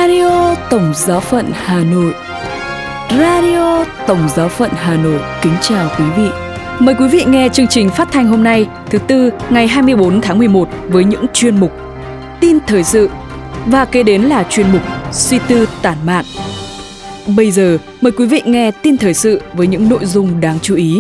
Radio Tổng Giáo phận Hà Nội. Radio Tổng Giáo phận Hà Nội kính chào quý vị. Mời quý vị nghe chương trình phát thanh hôm nay, thứ Tư, ngày 24 tháng 11 với những chuyên mục tin thời sự và kế đến là chuyên mục suy tư tản mạn. Bây giờ, mời quý vị nghe tin thời sự với những nội dung đáng chú ý.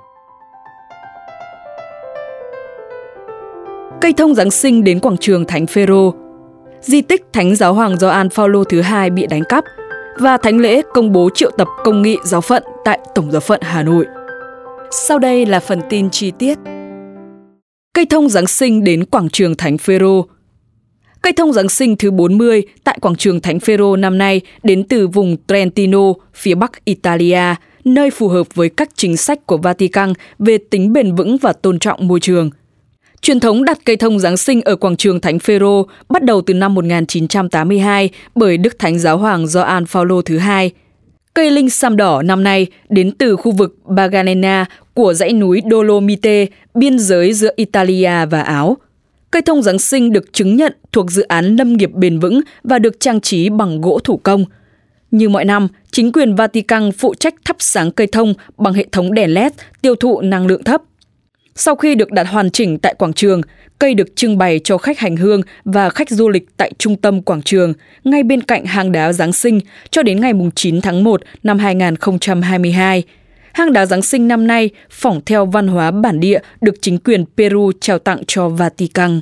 Cây thông Giáng sinh đến quảng trường Thánh Phêrô. Di tích Thánh Giáo hoàng Gioan Phaolô thứ hai bị đánh cắp và thánh lễ công bố triệu tập công nghị giáo phận tại Tổng giáo phận Hà Nội. Sau đây là phần tin chi tiết. Cây thông Giáng sinh đến quảng trường Thánh Phêrô. Cây thông Giáng sinh thứ 40 tại quảng trường Thánh Phêrô năm nay đến từ vùng Trentino, phía bắc Italia, nơi phù hợp với các chính sách của Vatican về tính bền vững và tôn trọng môi trường. Truyền thống đặt cây thông Giáng sinh ở quảng trường Thánh Phêrô bắt đầu từ năm 1982 bởi Đức Thánh Giáo hoàng Gioan Phaolô thứ hai. Cây linh sam đỏ năm nay đến từ khu vực Baganena của dãy núi Dolomite, biên giới giữa Italia và Áo. Cây thông Giáng sinh được chứng nhận thuộc dự án lâm nghiệp bền vững và được trang trí bằng gỗ thủ công. Như mọi năm, chính quyền Vatican phụ trách thắp sáng cây thông bằng hệ thống đèn LED tiêu thụ năng lượng thấp. Sau khi được đặt hoàn chỉnh tại quảng trường, cây được trưng bày cho khách hành hương và khách du lịch tại trung tâm quảng trường, ngay bên cạnh hang đá Giáng sinh cho đến ngày 9 tháng 1 năm 2022. Hang đá Giáng sinh năm nay phỏng theo văn hóa bản địa được chính quyền Peru trao tặng cho Vatican.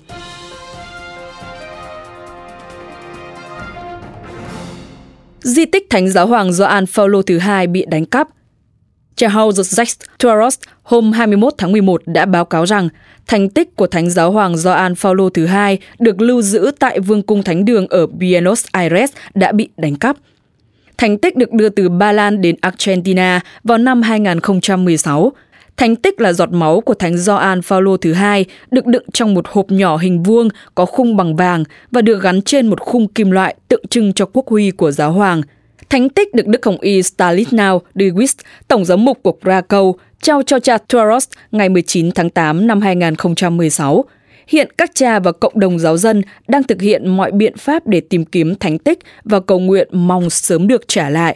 Di tích Thánh Giáo hoàng Gioan Phaolô thứ hai bị đánh cắp. Charles Jacques Tourist hôm 21 tháng 11 đã báo cáo rằng thánh tích của Thánh Giáo hoàng Gioan Phaolô thứ hai được lưu giữ tại Vương cung Thánh đường ở Buenos Aires đã bị đánh cắp. Thánh tích được đưa từ Ba Lan đến Argentina vào năm 2016. Thánh tích là giọt máu của Thánh Gioan Phaolô thứ hai được đựng trong một hộp nhỏ hình vuông có khung bằng vàng và được gắn trên một khung kim loại tượng trưng cho quốc huy của giáo hoàng. Thánh tích được Đức Hồng Y Stanislaw Dewis, Tổng giám mục của Krakow, trao cho cha Tourist ngày 19 tháng 8 năm 2016. Hiện các cha và cộng đồng giáo dân đang thực hiện mọi biện pháp để tìm kiếm thánh tích và cầu nguyện mong sớm được trả lại.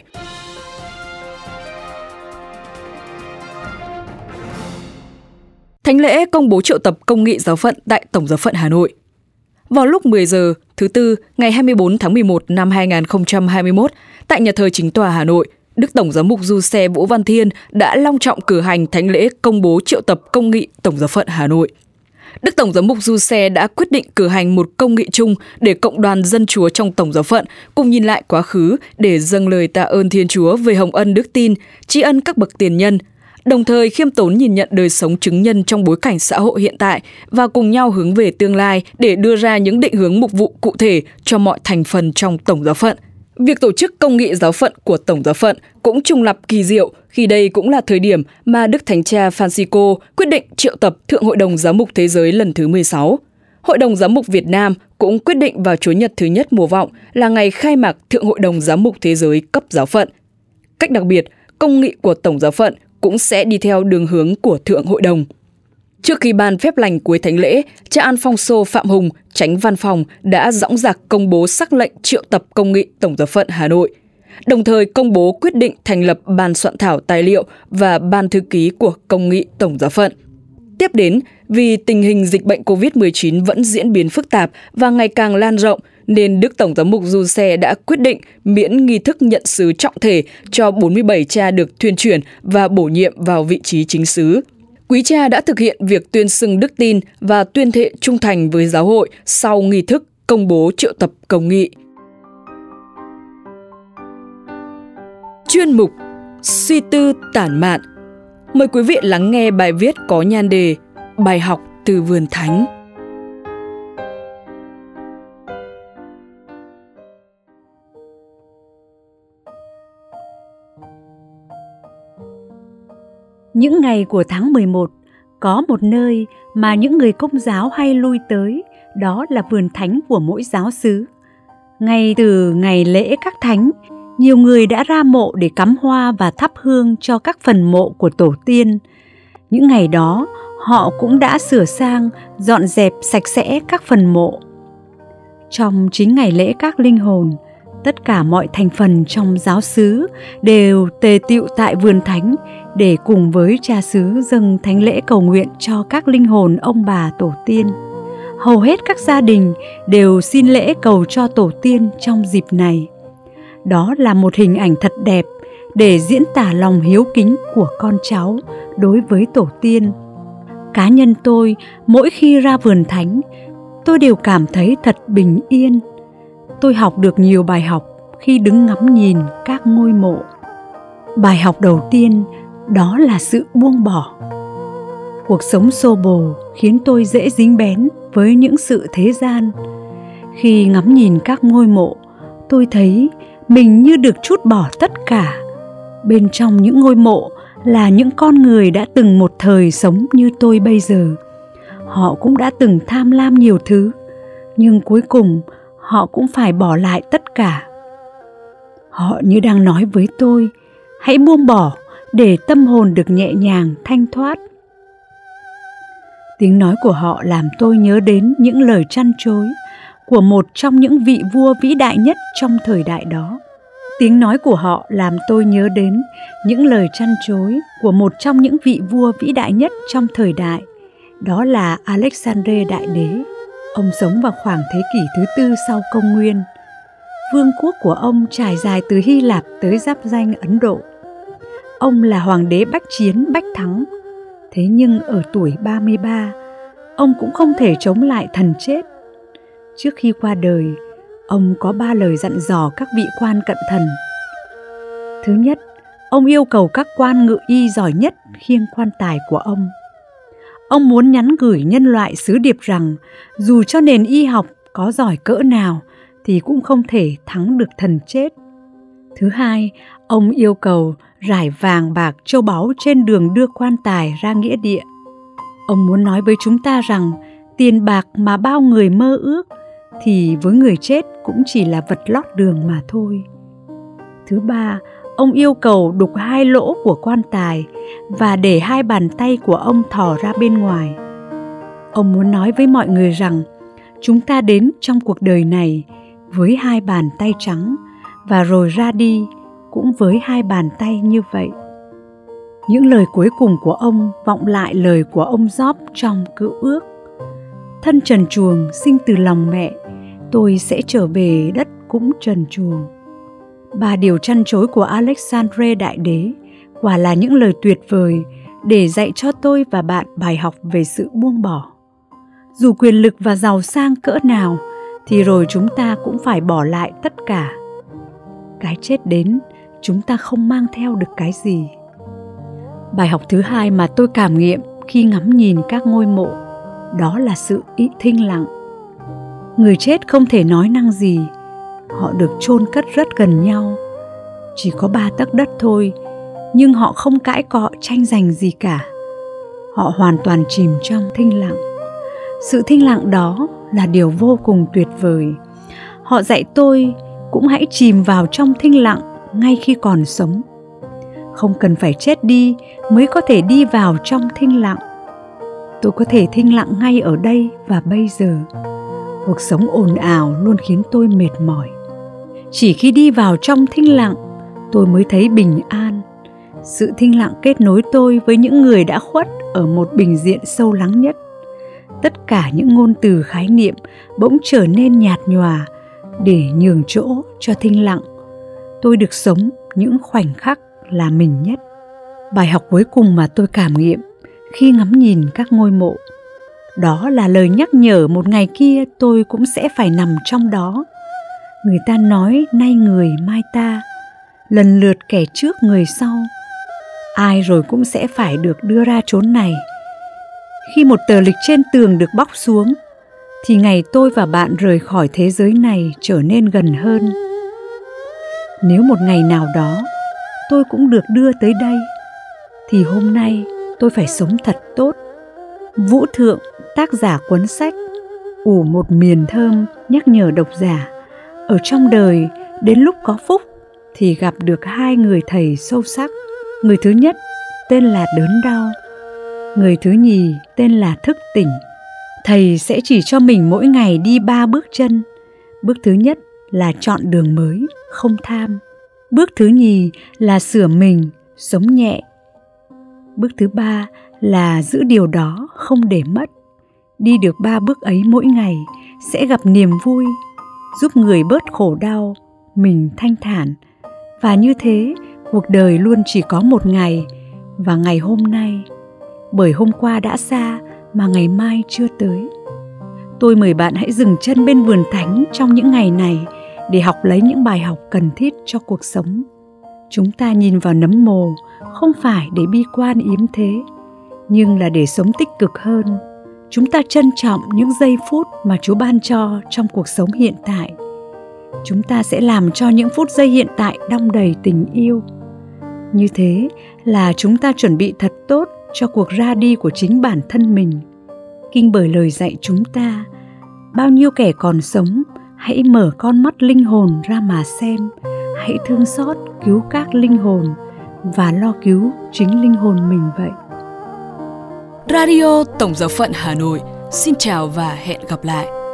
Thánh lễ công bố triệu tập công nghị giáo phận tại Tổng giáo phận Hà Nội. Vào lúc 10 giờ, thứ Tư, ngày 24 tháng 11 năm 2021, tại nhà thờ Chính tòa Hà Nội, Đức Tổng giám mục Du Xe Vũ Văn Thiên đã long trọng cử hành thánh lễ công bố triệu tập công nghị Tổng giáo phận Hà Nội. Đức Tổng giám mục Du Xe đã quyết định cử hành một công nghị chung để cộng đoàn dân Chúa trong Tổng giáo phận cùng nhìn lại quá khứ để dâng lời tạ ơn Thiên Chúa về hồng ân đức tin, tri ân các bậc tiền nhân, đồng thời khiêm tốn nhìn nhận đời sống chứng nhân trong bối cảnh xã hội hiện tại và cùng nhau hướng về tương lai để đưa ra những định hướng mục vụ cụ thể cho mọi thành phần trong Tổng giáo phận. Việc tổ chức công nghị giáo phận của Tổng giáo phận cũng trùng lặp kỳ diệu khi đây cũng là thời điểm mà Đức Thánh Cha Francisco quyết định triệu tập Thượng Hội đồng Giám mục Thế giới lần thứ 16. Hội đồng Giám mục Việt Nam cũng quyết định vào Chủ nhật thứ nhất mùa vọng là ngày khai mạc Thượng Hội đồng Giám mục Thế giới cấp giáo phận. Cách đặc biệt, công nghị của Tổng giáo phận cũng sẽ đi theo đường hướng của Thượng Hội đồng. Trước khi ban phép lành cuối thánh lễ, cha Alfonso Phạm Hùng, Chánh Văn phòng đã dõng dạc công bố sắc lệnh triệu tập công nghị Tổng giáo phận Hà Nội, đồng thời công bố quyết định thành lập ban soạn thảo tài liệu và ban thư ký của công nghị Tổng giáo phận. Tiếp đến, vì tình hình dịch bệnh COVID-19 vẫn diễn biến phức tạp và ngày càng lan rộng, nên Đức Tổng giám mục Du Xe đã quyết định miễn nghi thức nhận sứ trọng thể cho 47 cha được thuyên chuyển và bổ nhiệm vào vị trí chính sứ. Quý cha đã thực hiện việc tuyên xưng đức tin và tuyên thệ trung thành với giáo hội sau nghi thức công bố triệu tập công nghị. Chuyên mục Suy tư tản mạn. Mời quý vị lắng nghe bài viết có nhan đề Bài học từ vườn thánh. Những ngày của tháng 11, có một nơi mà những người Công giáo hay lui tới, đó là vườn thánh của mỗi giáo xứ. Ngay từ ngày lễ các thánh, nhiều người đã ra mộ để cắm hoa và thắp hương cho các phần mộ của tổ tiên. Những ngày đó, họ cũng đã sửa sang, dọn dẹp sạch sẽ các phần mộ. Trong 9 ngày lễ các linh hồn, Tất cả mọi thành phần trong giáo xứ đều tề tựu tại vườn thánh để cùng với cha xứ dâng thánh lễ cầu nguyện cho các linh hồn ông bà tổ tiên. Hầu hết các gia đình đều xin lễ cầu cho tổ tiên trong dịp này. Đó là một hình ảnh thật đẹp để diễn tả lòng hiếu kính của con cháu đối với tổ tiên. Cá nhân tôi, mỗi khi ra vườn thánh, tôi đều cảm thấy thật bình yên. Tôi học được nhiều bài học khi đứng ngắm nhìn các ngôi mộ. Bài học đầu tiên đó là sự buông bỏ. Cuộc sống xô bồ khiến tôi dễ dính bén với những sự thế gian. Khi ngắm nhìn các ngôi mộ, tôi thấy mình như được trút bỏ tất cả. Bên trong những ngôi mộ là những con người đã từng một thời sống như tôi bây giờ. Họ cũng đã từng tham lam nhiều thứ, nhưng cuối cùng họ cũng phải bỏ lại tất cả. Họ như đang nói với tôi, hãy buông bỏ để tâm hồn được nhẹ nhàng, thanh thoát. Tiếng nói của họ làm tôi nhớ đến những lời trăn trối của một trong những vị vua vĩ đại nhất trong thời đại đó. Tiếng nói của họ làm tôi nhớ đến những lời trăn trối của một trong những vị vua vĩ đại nhất trong thời đại. Đó là Alexander Đại Đế. Ông sống vào khoảng thế kỷ thứ 4 sau công nguyên. Vương quốc của ông trải dài từ Hy Lạp tới giáp ranh Ấn Độ. Ông là hoàng đế bách chiến bách thắng. Thế nhưng ở tuổi 33, ông cũng không thể chống lại thần chết. Trước khi qua đời, ông có 3 lời dặn dò các vị quan cận thần. Thứ nhất, ông yêu cầu các quan ngự y giỏi nhất khiêng quan tài của ông. Ông muốn nhắn gửi nhân loại sứ điệp rằng dù cho nền y học có giỏi cỡ nào thì cũng không thể thắng được thần chết. Thứ hai, ông yêu cầu rải vàng bạc châu báu trên đường đưa quan tài ra nghĩa địa. Ông muốn nói với chúng ta rằng tiền bạc mà bao người mơ ước thì với người chết cũng chỉ là vật lót đường mà thôi. Thứ ba, ông yêu cầu đục 2 lỗ của quan tài và để 2 bàn tay của ông thò ra bên ngoài. Ông muốn nói với mọi người rằng chúng ta đến trong cuộc đời này với 2 bàn tay trắng và rồi ra đi cũng với 2 bàn tay như vậy. Những lời cuối cùng của ông vọng lại lời của ông Job trong Cựu Ước. Thân trần truồng sinh từ lòng mẹ, tôi sẽ trở về đất cũng trần truồng. 3 điều trăn trối của Alexander Đại Đế quả là những lời tuyệt vời để dạy cho tôi và bạn bài học về sự buông bỏ. Dù quyền lực và giàu sang cỡ nào thì rồi chúng ta cũng phải bỏ lại tất cả. Cái chết đến, chúng ta không mang theo được cái gì. Bài học thứ hai mà tôi cảm nghiệm khi ngắm nhìn các ngôi mộ, đó là sự thinh lặng. Người chết không thể nói năng gì. Họ được chôn cất rất gần nhau, chỉ có 3 tấc đất thôi, nhưng họ không cãi cọ tranh giành gì cả. Họ hoàn toàn chìm trong thinh lặng. Sự thinh lặng đó là điều vô cùng tuyệt vời. Họ dạy tôi cũng hãy chìm vào trong thinh lặng ngay khi còn sống. Không cần phải chết đi mới có thể đi vào trong thinh lặng. Tôi có thể thinh lặng ngay ở đây và bây giờ. Cuộc sống ồn ào luôn khiến tôi mệt mỏi. Chỉ khi đi vào trong thinh lặng, tôi mới thấy bình an. Sự thinh lặng kết nối tôi với những người đã khuất ở một bình diện sâu lắng nhất. Tất cả những ngôn từ khái niệm bỗng trở nên nhạt nhòa để nhường chỗ cho thinh lặng. Tôi được sống những khoảnh khắc là mình nhất. Bài học cuối cùng mà tôi cảm nghiệm khi ngắm nhìn các ngôi mộ, đó là lời nhắc nhở một ngày kia tôi cũng sẽ phải nằm trong đó. Người ta nói nay người mai ta, lần lượt kẻ trước người sau. Ai rồi cũng sẽ phải được đưa ra chốn này. Khi một tờ lịch trên tường được bóc xuống, thì ngày tôi và bạn rời khỏi thế giới này trở nên gần hơn. Nếu một ngày nào đó tôi cũng được đưa tới đây, thì hôm nay tôi phải sống thật tốt. Vũ Thượng, tác giả cuốn sách Ủ một miền thơm, nhắc nhở độc giả ở trong đời đến lúc có phúc thì gặp được 2 người thầy sâu sắc. Người thứ nhất tên là đớn đau, người thứ nhì tên là thức tỉnh. Thầy sẽ chỉ cho mình mỗi ngày đi 3 bước chân. Bước thứ nhất là chọn đường mới, không tham. Bước thứ nhì là sửa mình, sống nhẹ. Bước thứ ba là giữ điều đó không để mất. Đi được 3 bước ấy mỗi ngày sẽ gặp niềm vui, giúp người bớt khổ đau, mình thanh thản. Và như thế, cuộc đời luôn chỉ có một ngày, và ngày hôm nay. Bởi hôm qua đã xa mà ngày mai chưa tới. Tôi mời bạn hãy dừng chân bên vườn thánh trong những ngày này để học lấy những bài học cần thiết cho cuộc sống. Chúng ta nhìn vào nấm mồ không phải để bi quan yếm thế, nhưng là để sống tích cực hơn. Chúng ta trân trọng những giây phút mà Chúa ban cho trong cuộc sống hiện tại. Chúng ta sẽ làm cho những phút giây hiện tại đong đầy tình yêu. Như thế là chúng ta chuẩn bị thật tốt cho cuộc ra đi của chính bản thân mình. Kinh bởi lời dạy chúng ta, bao nhiêu kẻ còn sống, hãy mở con mắt linh hồn ra mà xem. Hãy thương xót cứu các linh hồn và lo cứu chính linh hồn mình vậy. Radio Tổng Giáo phận Hà Nội xin chào và hẹn gặp lại.